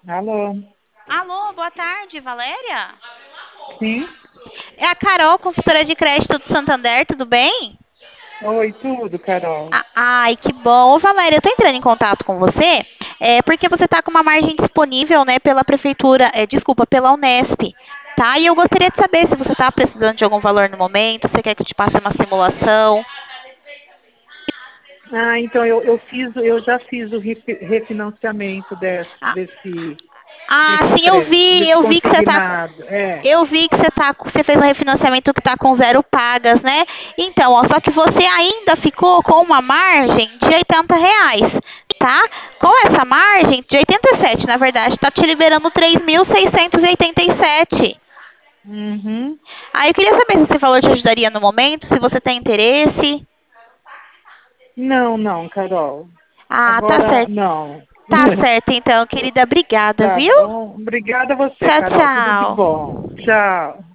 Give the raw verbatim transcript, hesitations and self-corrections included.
Alô? Alô, boa tarde, Valéria? Sim? É a Carol, consultora de crédito do Santander, tudo bem? Oi, tudo, Carol. Ah, ai, que bom. Ô, Valéria, eu tô entrando em contato com você, é, porque você tá com uma margem disponível, né, pela prefeitura, é, desculpa, pela Unesp, tá? E eu gostaria de saber se você tá precisando de algum valor no momento, se você quer que eu te passe uma simulação. Ah, então eu, eu fiz, eu já fiz o refi- refinanciamento desse, Ah, desse, ah, desse sim, eu crédito, vi, desse eu vi que você tá, consignado. É. eu vi que você tá, você fez um refinanciamento que tá com zero pagas, né? Então, ó, só que você ainda ficou com uma margem de oitenta reais, tá? Com essa margem de oitenta e sete, na verdade, tá te liberando três mil seiscentos e oitenta e sete. Uhum. Aí eu queria saber se esse valor te ajudaria no momento, se você tem interesse. Não, não, Carol. Ah, tá Agora, certo. não. Tá certo, então, querida. Obrigada, Tá viu? bom. Obrigada a você, Tchau, Carol. Tudo de tchau. bom. Tchau.